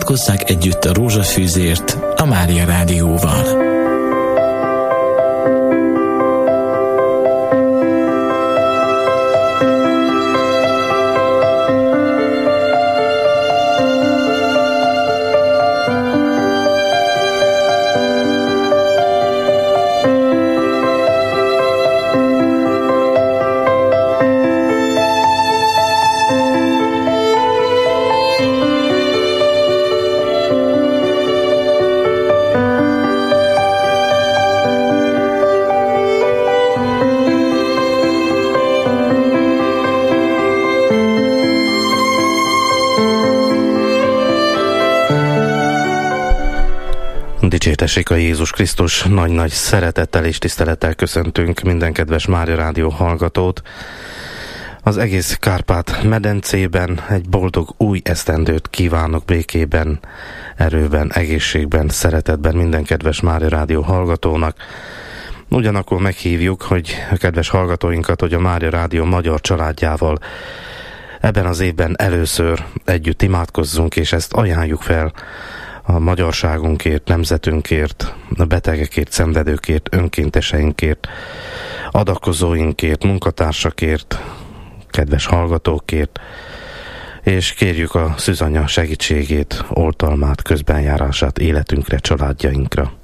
Imádkozzák együtt a rózsafűzért a Mária Rádióval. Dicsértessék a Jézus Krisztus, nagy-nagy szeretettel és tisztelettel köszöntünk minden kedves Mária Rádió hallgatót. Az egész Kárpát-medencében egy boldog új esztendőt kívánok békében, erőben, egészségben, szeretetben minden kedves Mária Rádió hallgatónak. Ugyanakkor meghívjuk, hogy a kedves hallgatóinkat, hogy a Mária Rádió magyar családjával ebben az évben először együtt imádkozzunk, és ezt ajánljuk fel a magyarságunkért, nemzetünkért, a betegekért, szenvedőkért, önkénteseinkért, adakozóinkért, munkatársakért, kedves hallgatókért, és kérjük a Szűzanya segítségét, oltalmát, közbenjárását életünkre, családjainkra.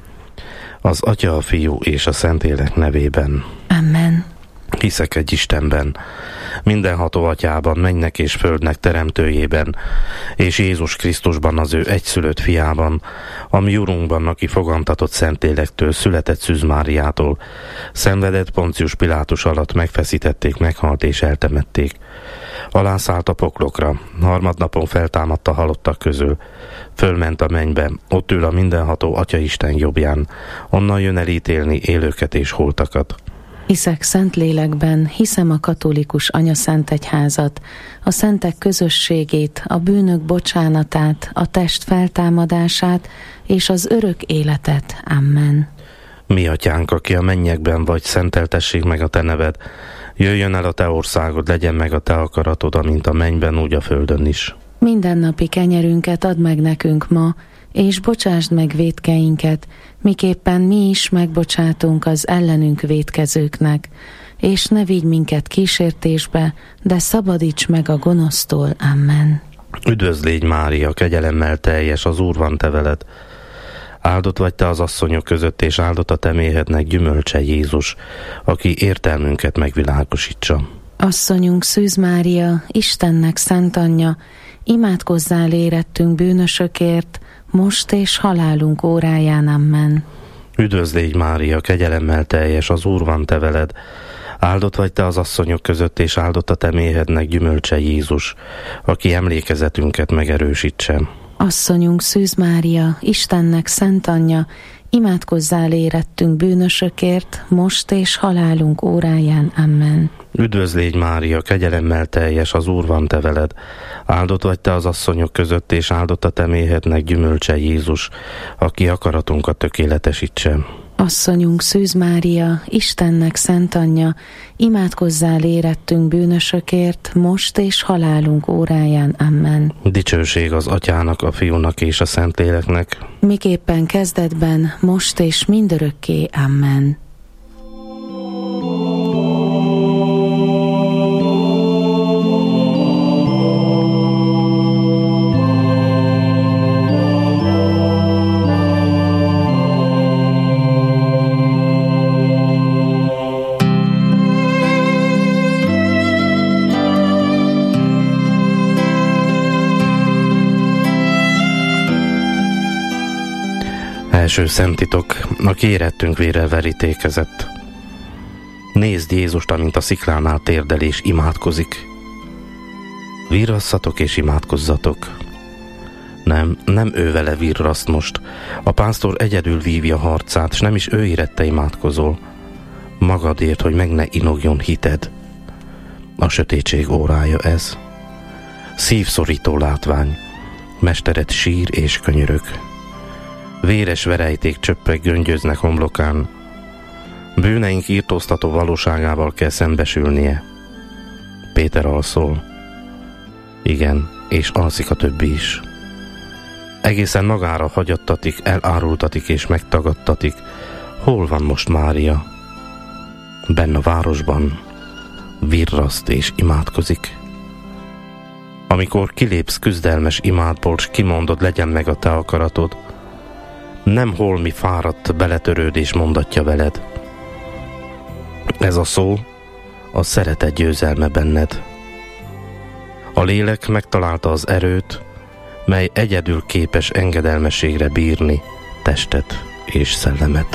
Az Atya, a Fiú és a Szentlélek nevében. Amen. Hiszek egy Istenben, mindenható Atyában, mennynek és földnek teremtőjében, és Jézus Krisztusban, az ő egyszülött fiában, a mi Urunkban, aki fogantatott Szentlélektől, született Szűz Máriától, szenvedett Poncius Pilátus alatt, megfeszítették, meghalt és eltemették. Alászállt a poklokra, harmadnapon feltámadt a halottak közül, fölment a mennybe, ott ül a mindenható Atya Isten jobbján, onnan jön el ítélni élőket és holtakat. Hiszek Szentlélekben, hiszem a katolikus anyaszentegyházat, a szentek közösségét, a bűnök bocsánatát, a test feltámadását és az örök életet. Amen. Mi Atyánk, aki a mennyekben vagy, szenteltessék meg a te neved. Jöjjön el a te országod, legyen meg a te akaratod, amint a mennyben, úgy a földön is. Mindennapi kenyerünket add meg nekünk ma, és bocsásd meg vétkeinket, miképpen mi is megbocsátunk az ellenünk vétkezőknek, és ne vigy minket kísértésbe, de szabadíts meg a gonosztól. Amen. Üdvözlégy Mária, kegyelemmel teljes, az Úr van te veled. Áldott vagy te az asszonyok között, és áldott a te méhednek gyümölcse Jézus, aki értelmünket megvilágosítsa. Asszonyunk Szűz Mária, Istennek szent anyja, imádkozzál érettünk bűnösökért, most és halálunk óráján. Amen. Üdvözlégy Mária, kegyelemmel teljes, az Úr van te veled. Áldott vagy te az asszonyok között, és áldott a te méhednek gyümölcse Jézus, aki emlékezetünket megerősítse. Asszonyunk Szűz Mária, Istennek szent anyja, imádkozzál érettünk bűnösökért, most és halálunk óráján. Amen. Üdvözlégy Mária, kegyelemmel teljes, az Úr van te veled. Áldott vagy te az asszonyok között, és áldott a te méhednek gyümölcse Jézus, aki akaratunkat tökéletesítse. Asszonyunk Szűz Mária, Istennek szent anyja, imádkozzál érettünk bűnösökért, most és halálunk óráján. Amen. Dicsőség az Atyának, a Fiúnak és a Szentléleknek, miképpen kezdetben, most és mindörökké. Amen. Első szentitok, aki érettünk vérrel verítékezett. Nézd Jézust, amint a sziklánál térdel és imádkozik. Virrasszatok és imádkozzatok. Nem ő vele virraszt most. A pásztor egyedül vívja harcát, s nem is ő érette imádkozol. Magadért, hogy meg ne inogjon hited. A sötétség órája ez. Szívszorító látvány. Mestered sír és könyörög. Véres verejték csöppek göngyöznek homlokán. Bűneink írtóztató valóságával kell szembesülnie. Péter alszol. Igen, és alszik a többi is. egészen magára hagyattatik, elárultatik és megtagadtatik. Hol van most Mária? Benn a városban virraszt és imádkozik. Amikor kilépsz küzdelmes imádból, s kimondod, legyen meg a te akaratod, nem holmi fáradt beletörődés mondatja veled. Ez a szó a szeretet győzelme benned. A lélek megtalálta az erőt, mely egyedül képes engedelmességre bírni testet és szellemet.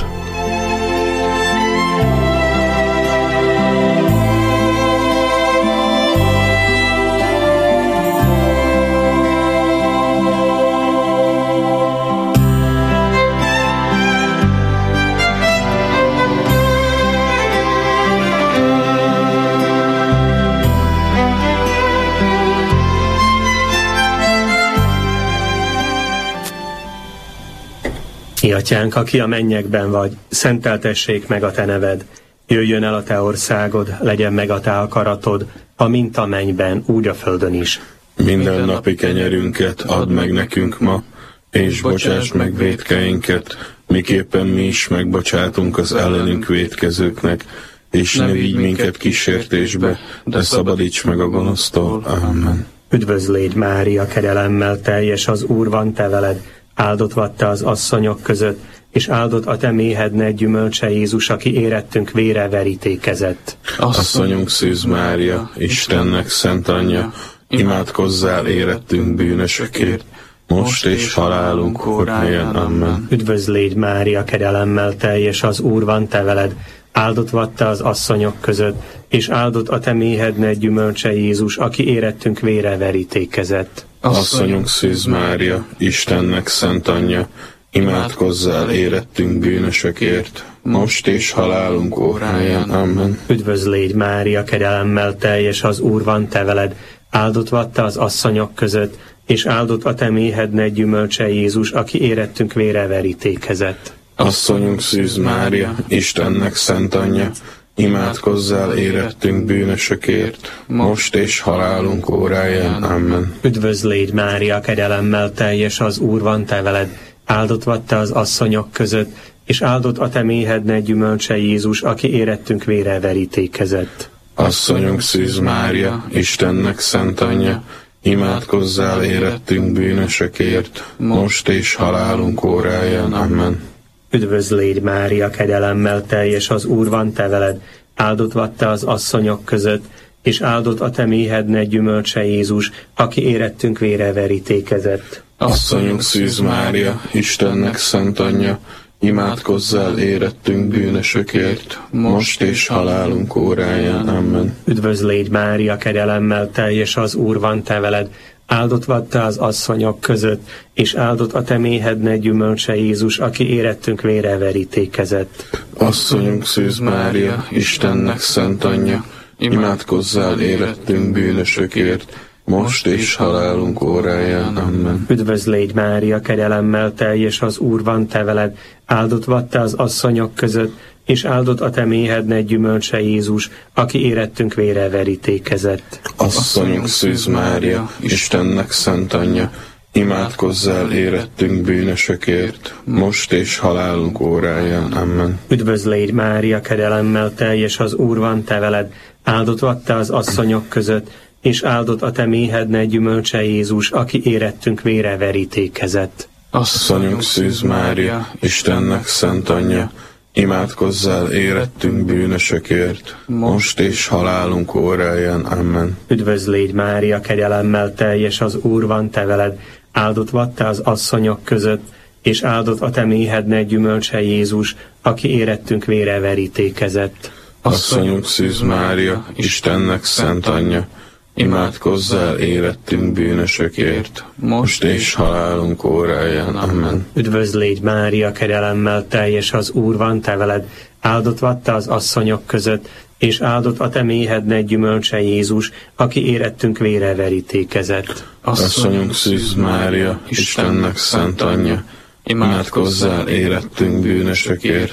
Mi atyánk, aki a mennyekben vagy, szenteltessék meg a te neved. Jöjjön el a te országod, legyen meg a te akaratod, amint a mennyben, úgy a földön is. Minden napi kenyerünket add meg nekünk ma, és bocsásd meg vétkeinket, miképpen mi is megbocsátunk az ellenünk vétkezőknek, és ne vigy minket kísértésbe, de szabadíts meg a gonosztól. Amen. Üdvözl légy, Mária, kegyelemmel teljes, az Úr van te veled, áldott vagy te az asszonyok között, és áldott a te méhednek gyümölcse Jézus, aki érettünk vére verítékezett. Asszonyunk Szűz Mária, Istennek szent anyja, imádkozzál érettünk bűnösökért, most és halálunk óráján. Amen. Üdvözl légy, Mária, kegyelemmel teljes, az Úr van te veled, áldott vagy te az asszonyok között, és áldott a te méhednek gyümölcse Jézus, aki érettünk vére verítékezett. Asszonyunk Szűz Mária, Istennek szent anyja, imádkozzál érettünk bűnösökért, most és halálunk óráján. Amen. Üdvözl légy, Mária, kegyelemmel teljes, az Úr van te veled, áldott vagy te az asszonyok között, és áldott a te méhednek gyümölcse Jézus, aki érettünk vére verítékezett. Asszonyunk Szűz Mária, Istennek szent anyja, imádkozzál érettünk bűnösökért, most és halálunk óráján. Amen. Üdvözl légy, Mária, kegyelemmel teljes, az Úr van te veled, áldott vagy te az asszonyok között, és áldott a te méhednek gyümölcse Jézus, aki érettünk vére verítékezett. Asszonyunk Szűz Mária, Istennek szent anyja, imádkozzál érettünk bűnösökért, most és halálunk óráján. Amen. Üdvözl légy, Mária, kegyelemmel teljes, az Úr van te veled, áldott vagy te az asszonyok között, és áldott a te méhednek gyümölcse Jézus, aki érettünk vére verítékezett. Asszonyunk Szűz Mária, Istennek szent anyja, imádkozzál érettünk bűnösökért, most és halálunk óráján. Amen. Üdvözl légy, Mária, kegyelemmel teljes, az Úr van te veled, áldott vagy te az asszonyok között, és áldott a te méhednek gyümölcse Jézus, aki érettünk vére verítékezett. Asszonyunk Szűz Mária, Istennek szent anyja, imádkozzál érettünk bűnösökért, most és halálunk óráján. Amen. Üdvözl légy, Mária, kegyelemmel teljes, az Úr van te veled, áldott vagy te az asszonyok között, és áldott a te méhednek gyümölcse Jézus, aki érettünk vére verítékezett. Asszonyunk Szűz Mária, Istennek szent anyja, imádkozzál érettünk bűnösökért, most és halálunk óráján. Amen. Üdvözl légy, Mária, kegyelemmel teljes, az Úr van te veled, áldott vagy te az asszonyok között, és áldott a te méhednek gyümölcse Jézus, aki érettünk vére verítékezett. Asszonyunk Szűz Mária, Istennek szent anyja, imádkozzál érettünk bűnösökért, most és halálunk óráján. Amen. Üdvözl légy, Mária, kegyelemmel teljes, az Úr van te veled, áldott vagy te az asszonyok között, és áldott a te méhednek gyümölcse Jézus, aki érettünk vére verítékezett. Asszonyunk Szűz Mária, Istennek szent anyja, imádkozzál érettünk bűnösökért, most és halálunk óráján. Amen. Üdvözl légy, Mária, kegyelemmel teljes, az Úr van te veled, áldott vagy te az asszonyok között, és áldott a te méhednek gyümölcse Jézus, aki érettünk vére verítékezett. Asszonyunk Szűz Mária, Istennek szent anyja, imádkozzál érettünk bűnösökért,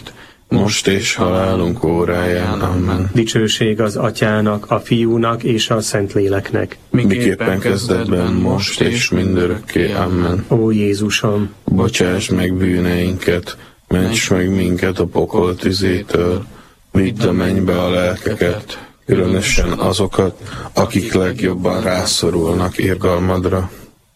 most és halálunk óráján. Amen. Dicsőség az Atyának, a Fiúnak és a Szentléleknek. Miképpen kezdetben, most és mindörökké. Amen. Ó Jézusom, bocsáss meg bűneinket, ments meg minket a pokol tüzétől, vidd a mennybe a lelkeket, különösen azokat, akik legjobban rászorulnak irgalmadra.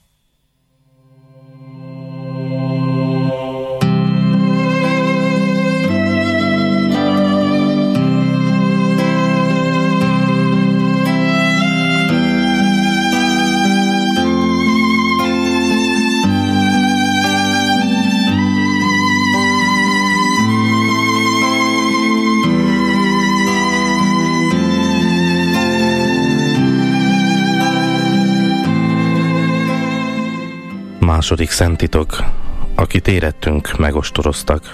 Második szentitok, akit érettünk, megostoroztak.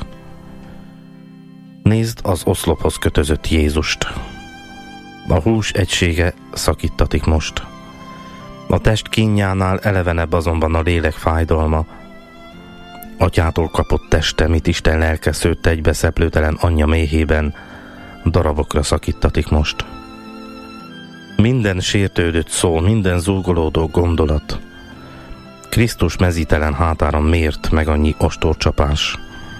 Nézd az oszlophoz kötözött Jézust. A hús egysége szakítatik most. A test kínjánál elevenebb azonban a lélek fájdalma. Atyától kapott teste, mit Isten lelke szőtte egy beszeplőtelen anyja méhében, darabokra szakítatik most. Minden sértődött szó, minden zúgolódó gondolat, Krisztus mezítelen hátára miért meg annyi ostorcsapás?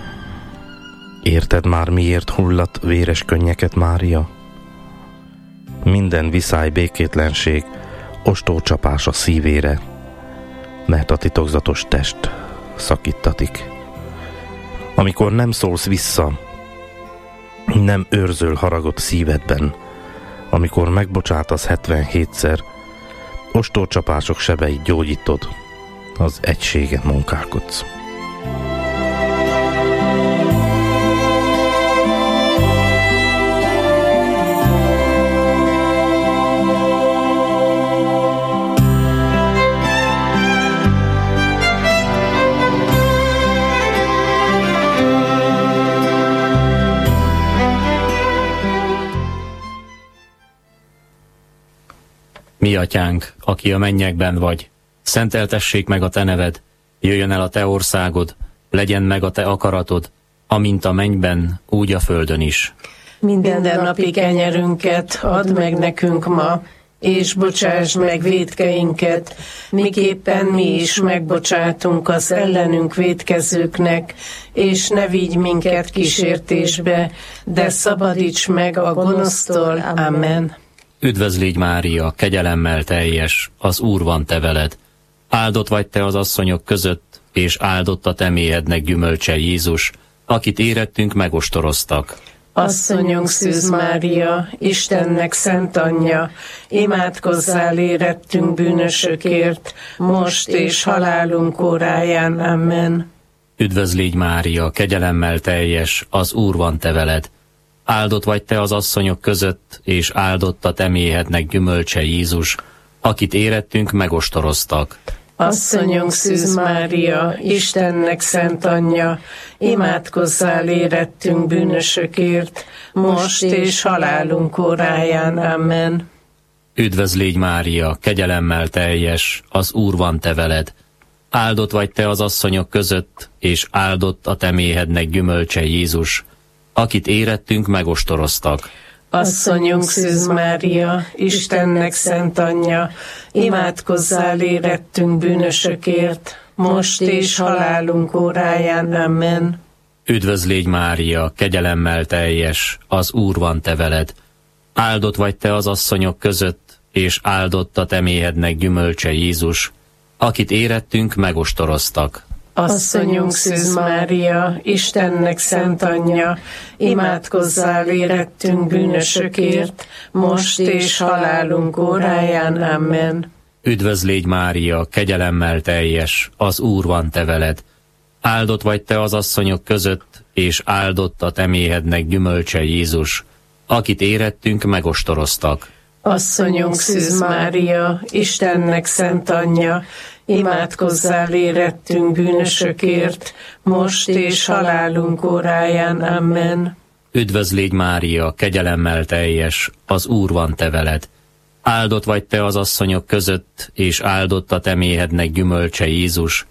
Érted már, miért hulladt véres könnyeket Mária? Minden viszály, békétlenség, ostorcsapás a szívére, mert a titokzatos test szakítatik. Amikor nem szólsz vissza, nem őrzöl haragot szívedben, amikor megbocsátasz 77-szer, ostorcsapások sebeit gyógyítod, az egységen munkálkodsz. Mi atyánk, aki a mennyekben vagy, szenteltessék meg a te neved, jöjjön el a te országod, legyen meg a te akaratod, amint a mennyben, úgy a földön is. Mindennapi kenyerünket add meg nekünk ma, és bocsásd meg vétkeinket, miképpen mi is megbocsátunk az ellenünk vétkezőknek, és ne vigy minket kísértésbe, de szabadíts meg a gonosztól. Amen. Üdvözlégy Mária, kegyelemmel teljes, az Úr van te veled. Áldott vagy te az asszonyok között, és áldott a te méhednek gyümölcse Jézus, akit érettünk megostoroztak. Asszonyunk Szűz Mária, Istennek szent anyja, imádkozzál érettünk bűnösökért, most és halálunk óráján. Amen. Üdvözlégy Mária, kegyelemmel teljes, az Úr van te veled. Áldott vagy te az asszonyok között, és áldott a te méhednek gyümölcse Jézus, akit érettünk megostoroztak. Asszonyunk Szűz Mária, Istennek szent anyja, imádkozzál érettünk bűnösökért, most és halálunk óráján. Amen. Üdvözlégy Mária, kegyelemmel teljes, az Úr van te veled. Áldott vagy te az asszonyok között, és áldott a te méhednek gyümölcse Jézus, akit érettünk megostoroztak. Asszonyunk Szűz Mária, Istennek szent anyja, imádkozzál érettünk bűnösökért, most és halálunk óráján. Amen. Üdvözlégy Mária, kegyelemmel teljes, az Úr van te veled. Áldott vagy te az asszonyok között, és áldott a te méhednek gyümölcse Jézus, akit érettünk megostoroztak. Asszonyunk Szűz Mária, Istennek szent anyja, imádkozzál érettünk bűnösökért, most és halálunk óráján. Amen. Üdvözlégy Mária, kegyelemmel teljes, az Úr van te veled. Áldott vagy te az asszonyok között, és áldott a te méhednek gyümölcse Jézus, akit érettünk megostoroztak. Asszonyunk Szűz Mária, Istennek szent anyja, imádkozzál érettünk bűnösökért, most és halálunk óráján. Amen. Üdvözlégy Mária, kegyelemmel teljes, az Úr van te veled. Áldott vagy te az asszonyok között, és áldott a te méhednek gyümölcse Jézus,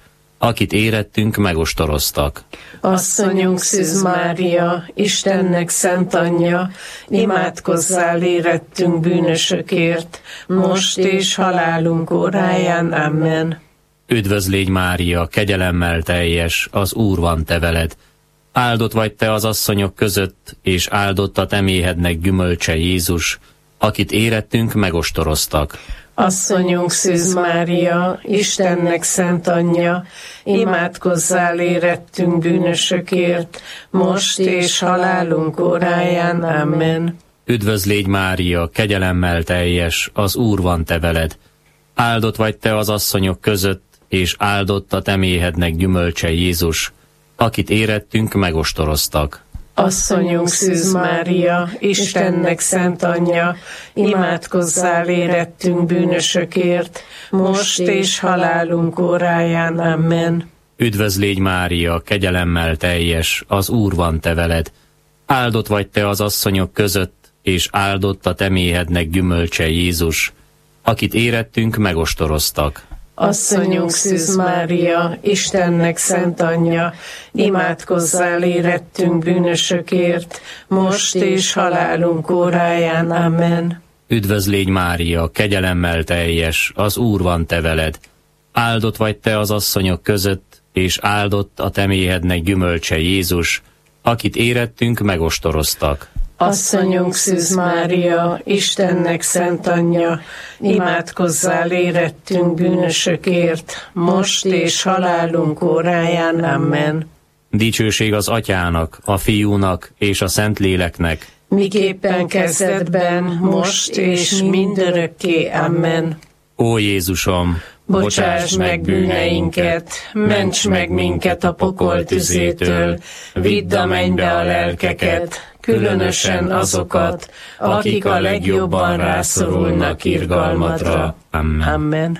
akit érettünk megostoroztak. Asszonyunk Szűz Mária, Istennek szent anyja, imádkozzál érettünk bűnösökért, most és halálunk óráján. Amen. Üdvözl légy Mária, kegyelemmel teljes, az Úr van te veled. Áldott vagy te az asszonyok között, és áldott a te méhednek gyümölcse Jézus, akit érettünk megostoroztak. Asszonyunk Szűz Mária, Istennek szent anyja, imádkozzál érettünk bűnösökért, most és halálunk óráján. Amen. Üdvözl légy Mária, kegyelemmel teljes, az Úr van te veled. Áldott vagy te az asszonyok között, és áldott a te méhednek gyümölcse Jézus, akit érettünk megostoroztak. Asszonyunk Szűz Mária, Istennek szent anyja, imádkozzál érettünk bűnösökért, most és halálunk óráján. Amen. Üdvözl légy Mária, kegyelemmel teljes, az Úr van te veled. Áldott vagy te az asszonyok között, és áldott a te méhednek gyümölcse Jézus, akit érettünk megostoroztak. Asszonyunk Szűz Mária, Istennek szent anyja, imádkozzál érettünk bűnösökért, most és halálunk óráján. Amen. Üdvözl légy Mária, kegyelemmel teljes, az Úr van te veled. Áldott vagy te az asszonyok között, és áldott a te méhednek gyümölcse Jézus, akit érettünk megostoroztak. Asszonyunk Szűz Mária, Istennek szent anyja, imádkozzál érettünk bűnösökért, most és halálunk óráján. Amen. Dicsőség az Atyának, a Fiúnak és a Szentléleknek, miképpen kezdetben, most és mindörökké. Amen. Ó Jézusom, bocsásd meg bűneinket, ments meg minket a pokol tüzétől, vidd a mennybe a lelkeket, különösen azokat, akik a legjobban rászorulnak irgalmadra. Amen. Amen.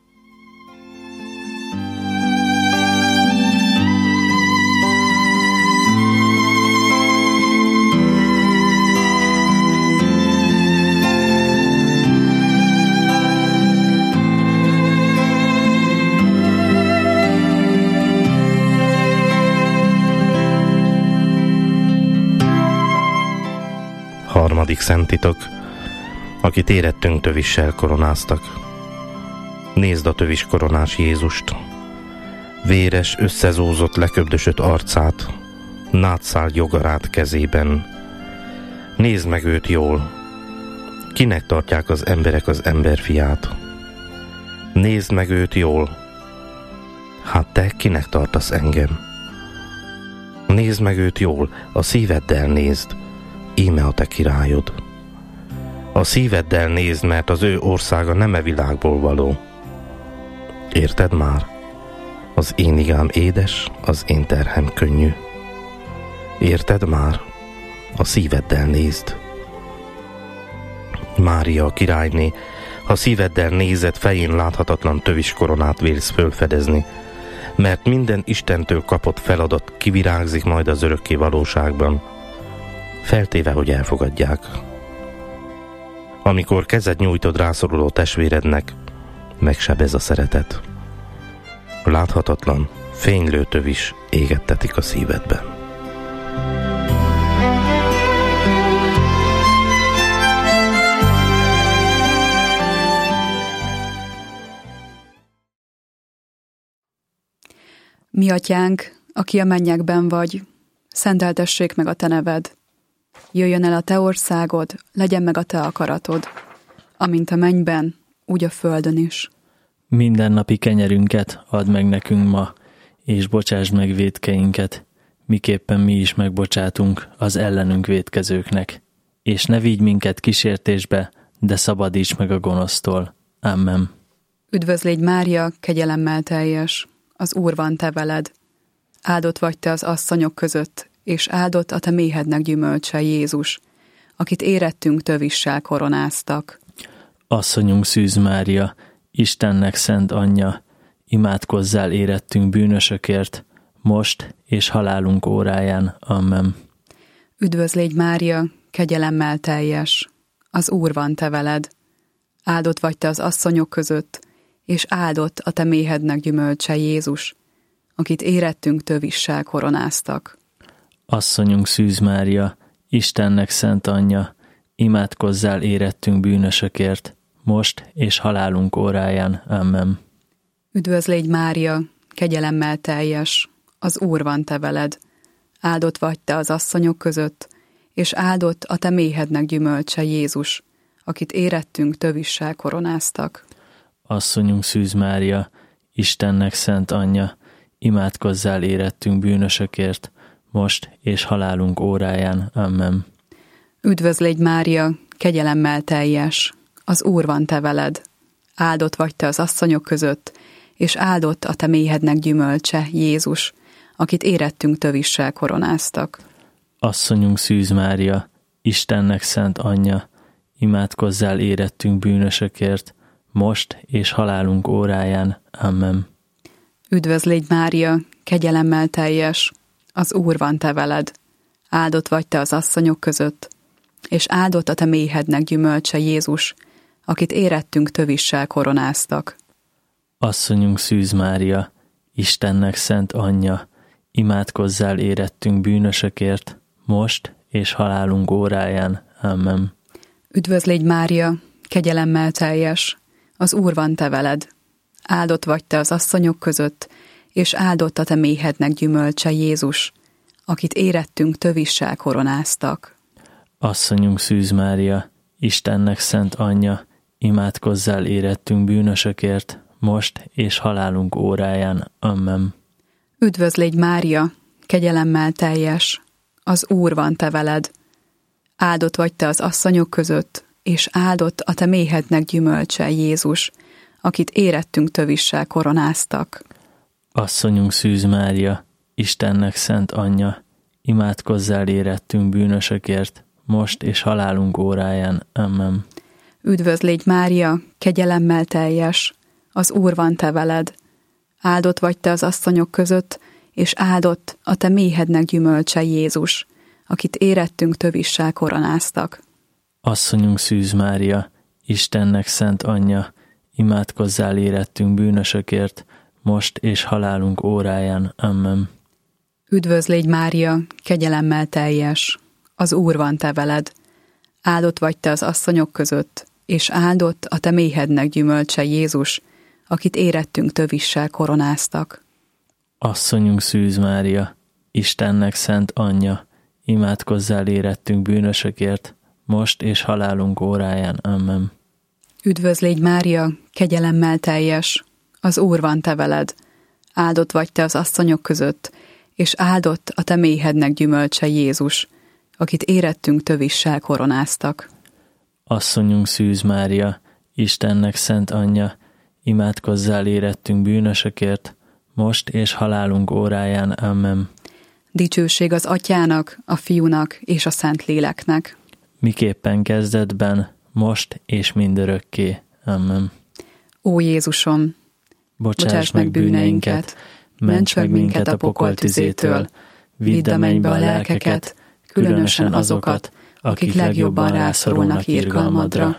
Harmadik szentitok, akit érettünk tövissel koronáztak. Nézd a tövis koronás Jézust, véres, összezózott, leköbdösött arcát, nátszált jogarát kezében. Nézd meg őt jól, kinek tartják az emberek az emberfiát? Nézd meg őt jól, hát te kinek tartasz engem? Nézd meg őt jól, a szíveddel nézd, íme a te királyod. A szíveddel nézd, mert az ő országa nem e világból való. Érted már? Az én igám édes, az én terhem könnyű. Érted már? A szíveddel nézd. Mária, a királyné, ha szíveddel nézed, fején láthatatlan tövis koronát vélsz fölfedezni, mert minden Istentől kapott feladat kivirágzik majd az örökké valóságban, feltéve, hogy elfogadják. Amikor kezed nyújtod rászoruló testvérednek, megsebez a szeretet. Láthatatlan, fénylő tövis égettetik a szívedben. Mi atyánk, aki a mennyekben vagy, szenteltessék meg a te neved. Jöjjön el a te országod, legyen meg a te akaratod, amint a mennyben, úgy a földön is. Mindennapi kenyerünket add meg nekünk ma, és bocsásd meg vétkeinket, miképpen mi is megbocsátunk az ellenünk vétkezőknek. És ne vigy minket kísértésbe, de szabadíts meg a gonosztól. Amen. Üdvözl légy Mária, kegyelemmel teljes, az Úr van te veled. Áldott vagy te az asszonyok között, és áldott a te méhednek gyümölcse Jézus, akit érettünk tövissel koronáztak. Asszonyunk Szűz Mária, Istennek szent anyja, imádkozzál érettünk bűnösökért, most és halálunk óráján. Amen. Üdvözl légy Mária, kegyelemmel teljes, az Úr van te veled. Áldott vagy te az asszonyok között, és áldott a te méhednek gyümölcse Jézus, akit érettünk tövissel koronáztak. Asszonyunk Szűz Mária, Istennek szent anyja, imádkozzál érettünk bűnösökért, most és halálunk óráján. Amen. Üdvözl légy Mária, kegyelemmel teljes, az Úr van te veled. Áldott vagy te az asszonyok között, és áldott a te méhednek gyümölcse Jézus, akit érettünk tövissel koronáztak. Asszonyunk Szűz Mária, Istennek szent anyja, imádkozzál érettünk bűnösökért, most és halálunk óráján. Amen. Üdvözl légy Mária, kegyelemmel teljes, az Úr van te veled. Áldott vagy te az asszonyok között, és áldott a te méhednek gyümölcse Jézus, akit érettünk tövissel koronáztak. Asszonyunk Szűz Mária, Istennek szent anyja, imádkozzál érettünk bűnösökért, most és halálunk óráján. Amen. Üdvözl légy Mária, kegyelemmel teljes, az Úr van te veled. Áldott vagy te az asszonyok között, és áldott a te méhednek gyümölcse Jézus, akit érettünk tövissel koronáztak. Asszonyunk Szűz Mária, Istennek szent anyja, imádkozzál érettünk bűnösökért, most és halálunk óráján. Amen. Üdvözl légy Mária, kegyelemmel teljes, az Úr van te veled. Áldott vagy te az asszonyok között, és áldott a te méhednek gyümölcse Jézus, akit érettünk tövissel koronáztak. Asszonyunk Szűz Mária, Istennek szent anyja, imádkozzál érettünk bűnösökért, most és halálunk óráján. Amen. Üdvözl légy Mária, kegyelemmel teljes, az Úr van te veled. Áldott vagy te az asszonyok között, és áldott a te méhednek gyümölcse Jézus, akit érettünk tövissel koronáztak. Asszonyunk Szűz Mária, Istennek szent anyja, imádkozzál érettünk bűnösökért, most és halálunk óráján. Amen. Üdvözl légy Mária, kegyelemmel teljes, az Úr van te veled. Áldott vagy te az asszonyok között, és áldott a te méhednek gyümölcse Jézus, akit érettünk tövissel koronáztak. Asszonyunk Szűz Mária, Istennek szent anyja, imádkozzál érettünk bűnösökért, most és halálunk óráján. Amen. Üdvözl légy Mária, kegyelemmel teljes, az Úr van te veled. Áldott vagy te az asszonyok között, és áldott a te méhednek gyümölcse Jézus, akit érettünk tövissel koronáztak. Asszonyunk Szűz Mária, Istennek szent anyja, imádkozzál érettünk bűnösökért, most és halálunk óráján. Amen. Üdvözl légy Mária, kegyelemmel teljes, az Úr van te veled. Áldott vagy te az asszonyok között, és áldott a te méhednek gyümölcse Jézus, akit érettünk tövissel koronáztak. Asszonyunk Szűz Mária, Istennek szent anyja, imádkozzál érettünk bűnösökért, most és halálunk óráján. Amen. Dicsőség az Atyának, a Fiúnak és a Szentléleknek. Miképpen kezdetben, most és mindörökké. Amen. Ó Jézusom, bocsáss meg bűneinket, ments meg minket a pokol tüzétől, vidd a mennybe a lelkeket, különösen azokat, akik legjobban rászorulnak irgalmadra.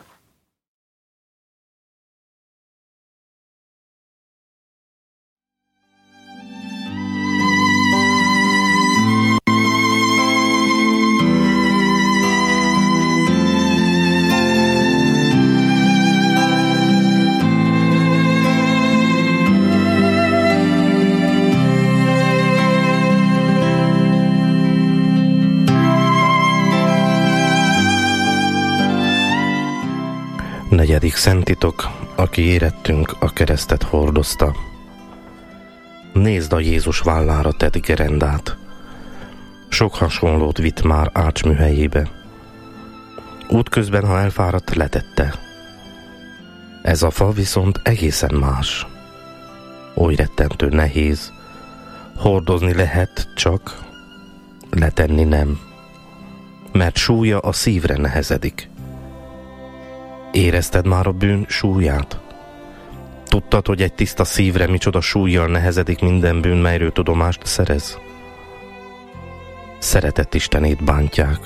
Negyedik szentitok, aki érettünk, a keresztet hordozta. Nézd a Jézus vállára tett gerendát. Sok hasonlót vitt már ácsműhelyébe. Útközben, ha elfáradt, letette. Ez a fa viszont egészen más. Oly rettentő nehéz. Hordozni lehet csak, letenni nem. Mert súlya a szívre nehezedik. Érezted már a bűn súlyát? Tudtad, hogy egy tiszta szívre micsoda súllyal nehezedik minden bűn, melyről tudomást szerez? Szeretett Istenét bántják.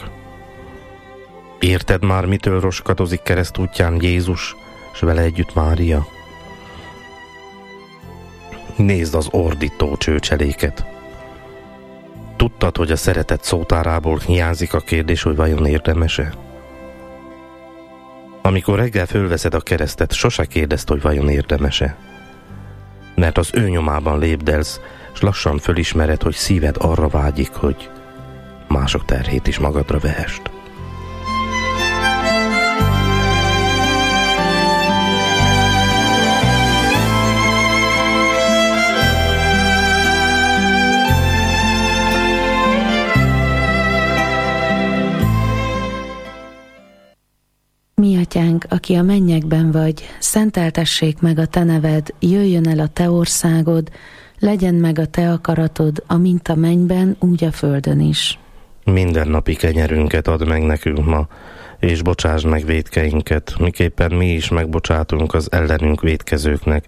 Érted már, mitől roskadozik keresztútján Jézus, s vele együtt Mária? Nézd az ordító csőcseléket. Tudtad, hogy a szeretet szótárából hiányzik a kérdés, hogy vajon érdemes-e? Amikor reggel fölveszed a keresztet, sose kérdezd, hogy vajon érdemes-e. Mert az ő nyomában lépdelsz, s lassan fölismered, hogy szíved arra vágyik, hogy mások terhét is magadra vehest. Mi atyánk, aki a mennyekben vagy, szenteltessék meg a te neved, jöjjön el a te országod, legyen meg a te akaratod, amint a mennyben, úgy a földön is. Mindennapi kenyerünket add meg nekünk ma, és bocsásd meg vétkeinket, miképpen mi is megbocsátunk az ellenünk vétkezőknek,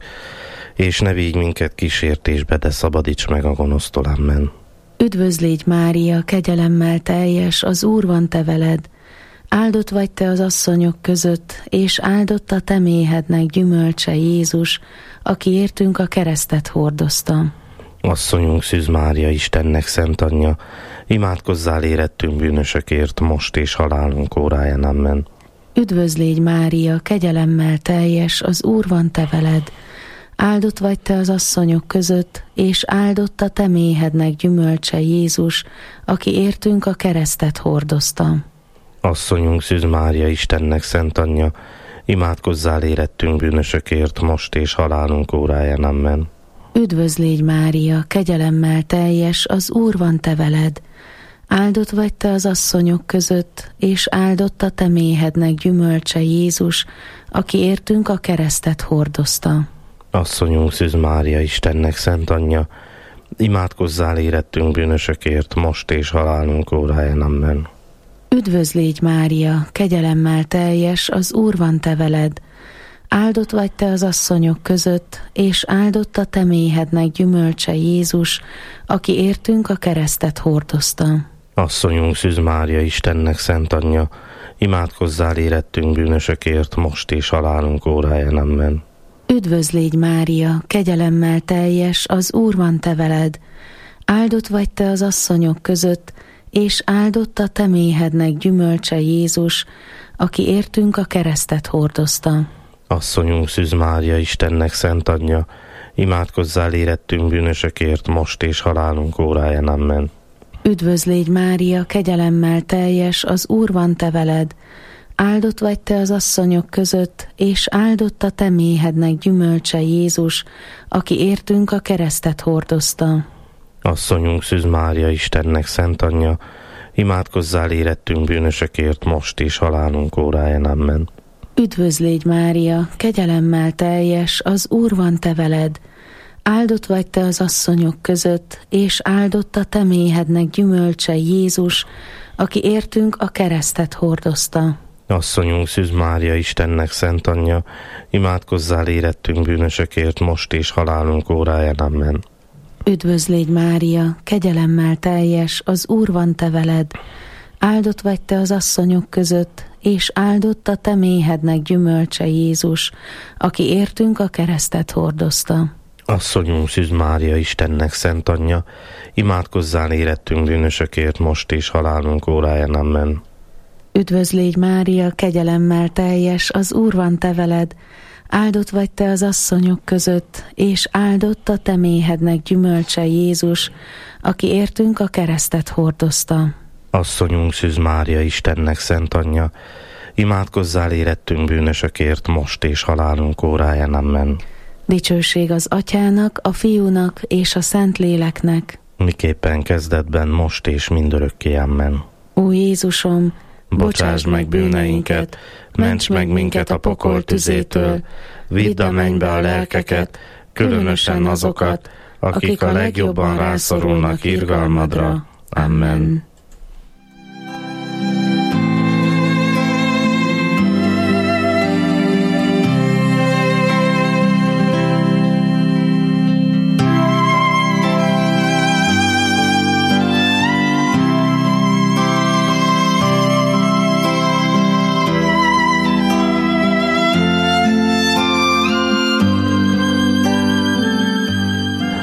és ne vigy minket kísértésbe, de szabadíts meg a gonosztól, amen. Üdvözlégy Mária, kegyelemmel teljes, az Úr van te veled, áldott vagy te az asszonyok között, és áldott a te méhednek gyümölcse Jézus, aki értünk a keresztet hordozta. Asszonyunk Szűz Mária, Istennek szent anyja, imádkozzál érettünk bűnösökért, most és halálunk óráján, amen. Üdvözlégy Mária, kegyelemmel teljes, az Úr van te veled, áldott vagy te az asszonyok között, és áldott a te méhednek gyümölcse Jézus, aki értünk a keresztet hordozta. Asszonyunk Szűz Mária, Istennek szent anyja, imádkozzál érettünk bűnösökért, most és halálunk óráján, amen. Üdvözlégy Mária, kegyelemmel teljes, az Úr van te veled, áldott vagy te az asszonyok között, és áldott a te méhednek gyümölcse Jézus, aki értünk a keresztet hordozta. Asszonyunk Szűz Mária, Istennek szent anyja, imádkozzál érettünk bűnösökért, most és halálunk óráján, amen. Üdvözlégy Mária, kegyelemmel teljes, az Úr van te veled, áldott vagy te az asszonyok között, és áldott a te méhednek gyümölcse Jézus, aki értünk a keresztet hordozta. Asszonyunk Szűz Mária, Istennek szent anyja, imádkozzál érettünk bűnösökért, most és halálunk óráján, amen. Üdvözlégy Mária, kegyelemmel teljes, az Úr van te veled, áldott vagy te az asszonyok között, és áldott a te méhednek gyümölcse Jézus, aki értünk a keresztet hordozta. Asszonyunk Szűz Mária, Istennek szent anyja, imádkozzál érettünk bűnösökért, most és halálunk óráján, amen. Üdvözlégy Mária, kegyelemmel teljes, az Úr van te veled, áldott vagy te az asszonyok között, és áldott a te méhednek gyümölcse Jézus, aki értünk a keresztet hordozta. Asszonyunk Szűz Mária, Istennek szent anyja, imádkozzál érettünk bűnösökért, most és halálunk óráján, amen. Üdvözlégy Mária, kegyelemmel teljes, az Úr van te veled, áldott vagy te az asszonyok között, és áldott a te méhednek gyümölcse Jézus, aki értünk a keresztet hordozta. Asszonyunk Szűz Mária, Istennek szent anyja, imádkozzál érettünk bűnösökért, most és halálunk óráján, amen. Üdvözlégy Mária, kegyelemmel teljes, az Úr van te veled, áldott vagy te az asszonyok között, és áldott a te méhednek gyümölcse Jézus, aki értünk a keresztet hordozta. Asszonyunk Szűz Mária, Istennek szent anyja, imádkozzál érettünk bűnösökért, most és halálunk óráján, amen. Üdvözlégy Mária, kegyelemmel teljes, az Úr van te veled, áldott vagy te az asszonyok között, és áldott a te méhednek gyümölcse Jézus, aki értünk a keresztet hordozta. Asszonyunk Szűz Mária, Istennek szent anyja, imádkozzál érettünk bűnösökért, most és halálunk óráján, amen. Dicsőség az Atyának, a Fiúnak és a Szentléleknek, miképpen kezdetben, most és mindörökké, amen. Ó Jézusom, bocsásd meg bűneinket, ments meg minket a pokol tüzétől, vidd a mennybe a lelkeket, különösen azokat, akik a legjobban rászorulnak irgalmadra. Amen.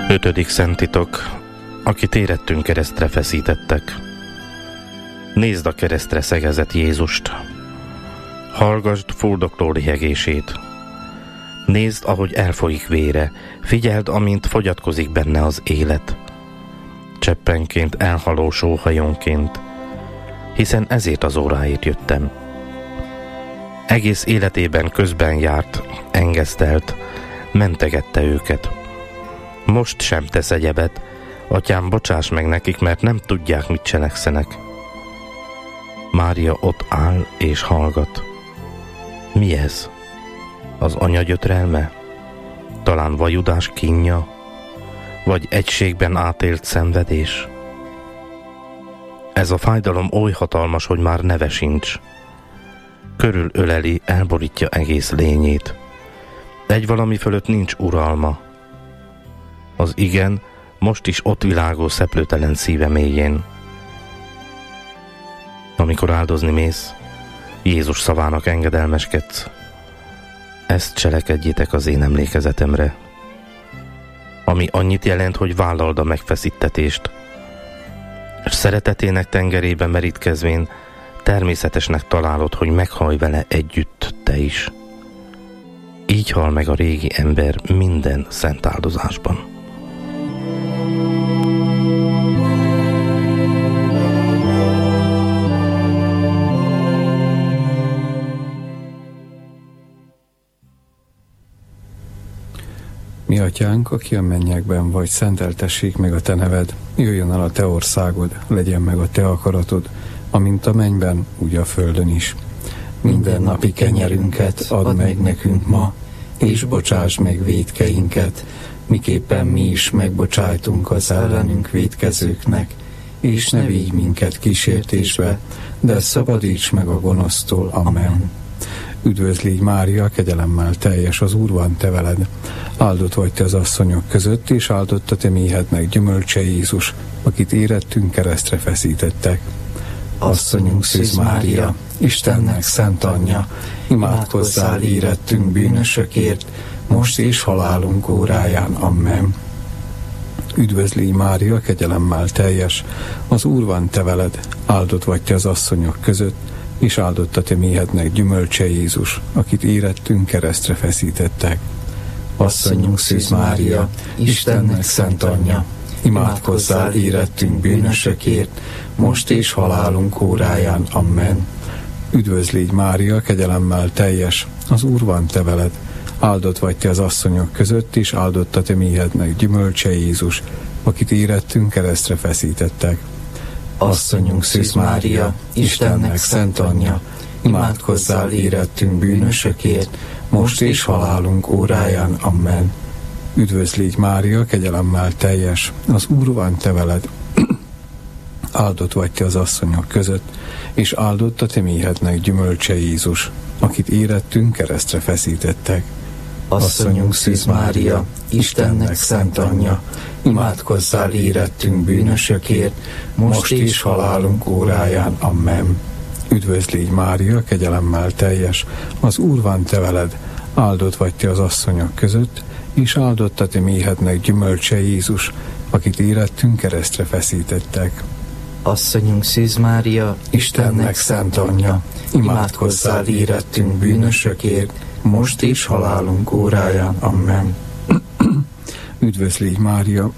Ötödik szentitok, akit érettünk keresztre feszítettek. Nézd a keresztre szegezett Jézust. Hallgasd fuldokló lihegését. Nézd, ahogy elfolyik vére. Figyeld, amint fogyatkozik benne az élet. Cseppenként elhaló sóhajonként, hiszen ezért az óráért jöttem. Egész életében közben járt, engesztelt, mentegette őket. Most sem tesz egyebet, atyám, bocsáss meg nekik, mert nem tudják, mit cselekszenek. Mária ott áll és hallgat. Mi ez? Az anya gyötrelme? Talán vajudás kínja? Vagy egységben átélt szenvedés? Ez a fájdalom oly hatalmas, hogy már neve sincs. Körülöleli, elborítja egész lényét. Egy valami fölött nincs uralma. Az igen most is ott világos szeplőtelen szíve mélyén. Amikor áldozni mész, Jézus szavának engedelmeskedsz. Ezt cselekedjétek az én emlékezetemre. Ami annyit jelent, hogy vállald a megfeszítetést. És szeretetének tengerébe merítkezvén természetesnek találod, hogy meghallj vele együtt te is. Így hal meg a régi ember minden szent áldozásban. Mi atyánk, aki a mennyekben vagy, szenteltessék meg a te neved, jöjjön el a te országod, legyen meg a te akaratod, amint a mennyben, úgy a földön is. Minden napi kenyerünket add meg nekünk ma, és bocsáss meg vétkeinket, miképpen mi is megbocsájtunk az ellenünk vétkezőknek, és ne vigy minket kísértésbe, de szabadíts meg a gonosztól. Amen. Üdvözlégy Mária, kegyelemmel teljes, az Úr van te veled. Áldott vagy te az asszonyok között, és áldott a te méhednek gyümölcse Jézus, akit érettünk keresztre feszítettek. Asszonyunk Szűz Mária, Istennek szent anyja, imádkozzál érettünk bűnösökért, most és halálunk óráján. Amen. Üdvözlégy Mária, kegyelemmel teljes, az Úr van te veled. Áldott vagy te az asszonyok között, és áldott a te méhednek gyümölcse Jézus, akit érettünk keresztre feszítettek. Asszonyunk Szűz Mária, Istennek szent anyja, imádkozzál érettünk bűnösökért, most és halálunk óráján. Amen. Üdvözlégy Mária, kegyelemmel teljes, az Úr van te veled. Áldott vagy te az asszonyok között, és áldott a te méhednek gyümölcse Jézus, akit érettünk keresztre feszítettek. Asszonyunk Szűz Mária, Istennek szent anyja, imádkozzál érettünk bűnösökért, most és halálunk óráján. Amen. Üdvözlégy Mária, kegyelemmel teljes, az Úr van te veled. Áldott vagy te az asszonyok között, és áldott a te méhednek gyümölcse Jézus, akit érettünk keresztre feszítettek. Asszonyunk Szűz Mária, Istennek szent anyja, imádkozzál érettünk bűnösökért, most és halálunk óráján. Amen. Üdvözlégy Mária, kegyelemmel teljes, az Úr van te veled. Áldott vagy te az asszonyok között, és áldott a te méhednek gyümölcse Jézus, akit érettünk keresztre feszítettek. Asszonyunk Szűz Mária, Istennek szent anyja, imádkozzál érettünk bűnösökért, most és halálunk óráján. Amen. Üdvözlégy Mária,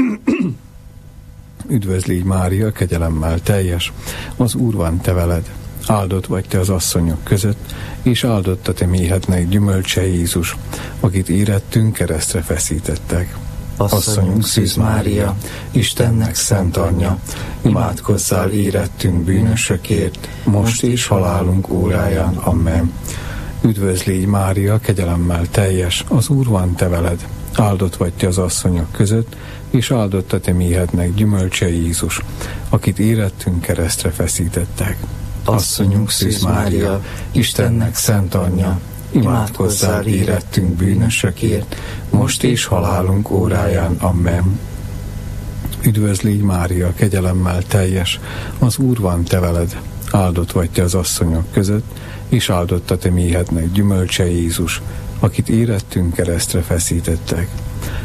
üdvözlégy Mária, kegyelemmel teljes, az Úr van te veled. Áldott vagy te az asszonyok között, és áldott a te méhednek gyümölcse Jézus, akit érettünk keresztre feszítettek. Asszonyunk Szűz Mária, Istennek szent anyja, imádkozzál érettünk bűnösökért, most és halálunk óráján. Amen. Üdvözlégy Mária, kegyelemmel teljes, az Úr van te veled. Áldott vagy te az asszonyok között, és áldott a te méhednek gyümölcse Jézus, akit érettünk keresztre feszítettek. Asszonyunk Szűz Mária, Istennek szent anyja, imádkozzál érettünk bűnösökért, most és halálunk óráján. Amen. Üdvözlégy Mária, kegyelemmel teljes, az Úr van te veled. Áldott vagy te az asszonyok között, és áldott a te méhednek gyümölcse Jézus, akit érettünk keresztre feszítettek.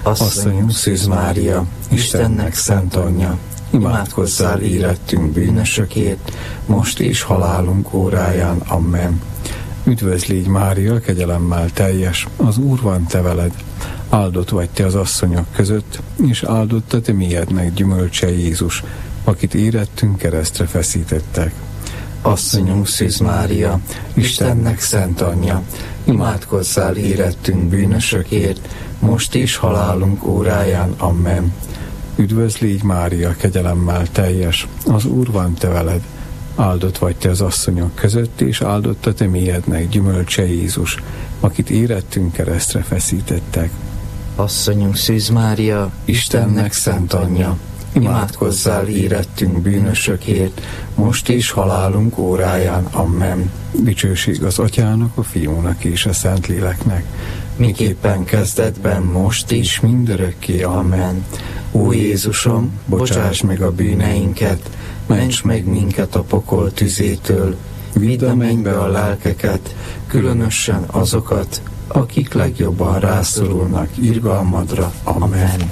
Asszonyunk Szűz Mária, Istennek szent anyja, imádkozzál érettünk bűnösökért, most és halálunk óráján. Amen. Üdvözl légy Mária, kegyelemmel teljes, az Úr van te veled. Áldott vagy te az asszonyok között, és áldott a te méhednek gyümölcse Jézus, akit érettünk keresztre feszítettek. Asszonyunk Szűz Mária, Istennek szent anyja, imádkozzál érettünk bűnösökért, most és halálunk óráján. Amen. Üdvözl légy Mária, kegyelemmel teljes, az Úr van te veled. Áldott vagy te az asszonyok között, és áldott a te méhednek gyümölcse Jézus, akit érettünk keresztre feszítettek. Asszonyunk Szűz Mária, Istennek szent anyja, imádkozzál érettünk bűnösökért, most és halálunk óráján. Amen. Dicsőség az Atyának, a Fiúnak és a Szentléleknek, miképpen kezdetben, most és mindörökké. Amen. Ó Jézusom, bocsáss meg a bűneinket, ments meg minket a pokol tüzétől, vidd a mennybe a lelkeket, különösen azokat, akik legjobban rászorulnak irgalmadra. Amen.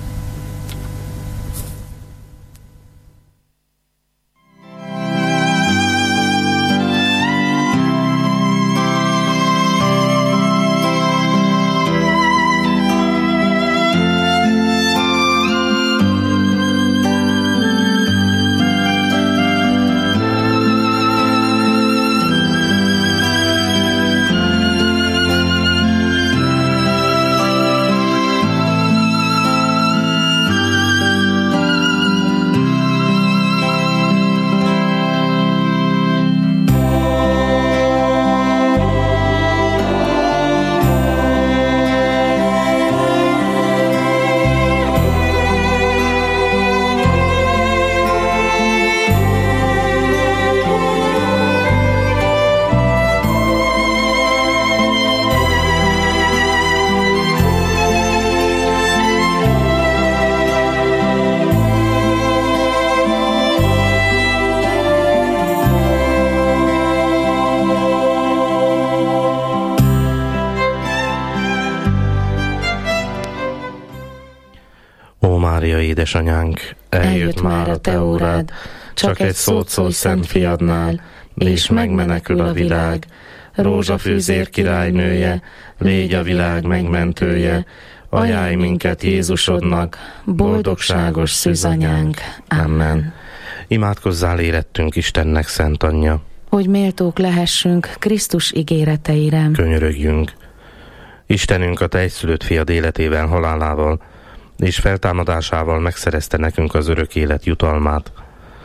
Mária édesanyánk, eljött már a te órád, csak egy szót szólj szent fiadnál, és megmenekül a világ. Rózsafűzér királynője, légy a világ megmentője, ajánlj minket Jézusodnak, boldogságos szűzanyánk. Amen. Imádkozzál érettünk Istennek szent anyja, hogy méltók lehessünk Krisztus ígéreteire. Könyörögjünk. Istenünk a te egyszülött fiad életével, halálával és feltámadásával megszerezte nekünk az örök élet jutalmát.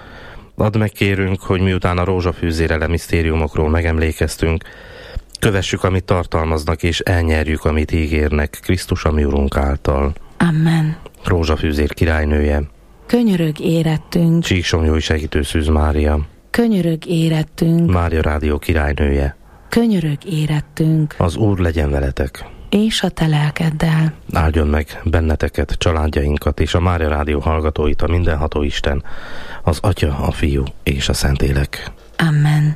Add meg, kérünk, hogy miután a rózsafűzérele misztériumokról megemlékeztünk, kövessük, amit tartalmaznak, és elnyerjük, amit ígérnek Krisztus a mi Urunk által. Amen. Rózsafűzér királynője, könyörög érettünk. Csíksomlyói segítő Szűz Mária, könyörög érettünk. Mária Rádió királynője, könyörög érettünk. Az Úr legyen veletek, és a te lelkeddel. Áldjon meg benneteket, családjainkat és a Mária Rádió hallgatóit a mindenható Isten, az Atya, a Fiú és a Szentlélek. Amen.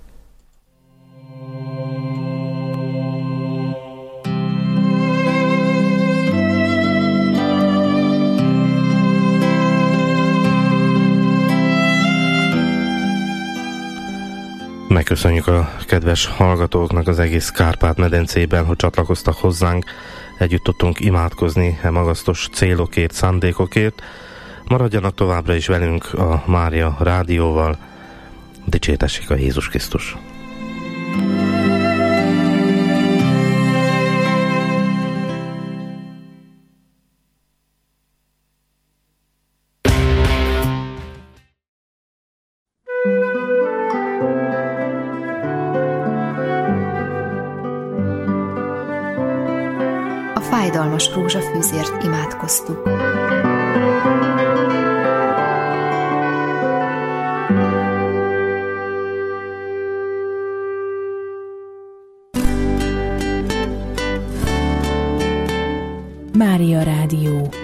Megköszönjük a kedves hallgatóknak az egész Kárpát-medencében, hogy csatlakoztak hozzánk. Együtt tudtunk imádkozni e magasztos célokért, szándékokért. Maradjanak továbbra is velünk a Mária Rádióval. Dicsértessék a Jézus Krisztus! Fájdalmas rózsafűzért imádkoztuk. Mária Rádió.